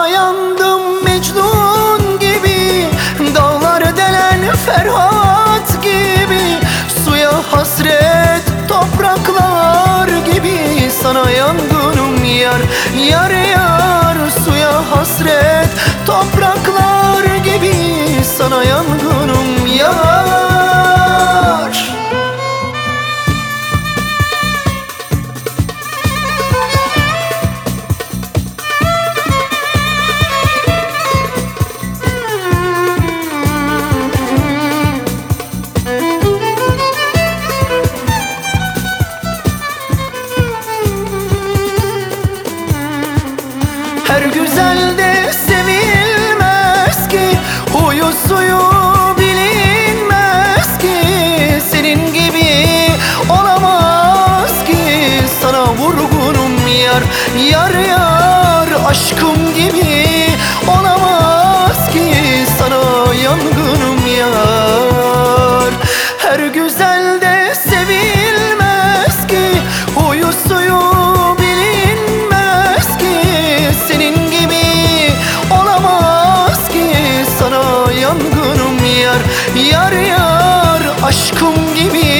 Sana yandım Mecnun gibi, dağları delen Ferhat gibi, suya hasret topraklar gibi. Sana yangınım yar, yar yar, suya hasret topraklar gibi. Sana yangınım yar. Her güzel de sevilmez ki, huyu suyu bilinmez ki. Senin gibi olamaz ki, sana vurgunum yar, yar yar. Aşkım gibi olamaz ki, sana yangınım yar. Her güzel de sevilmez ki, huyu suyu bilinmez ki. Senin gibi olamaz ki, sana yangınım yar, yar yar. Aşkım gibi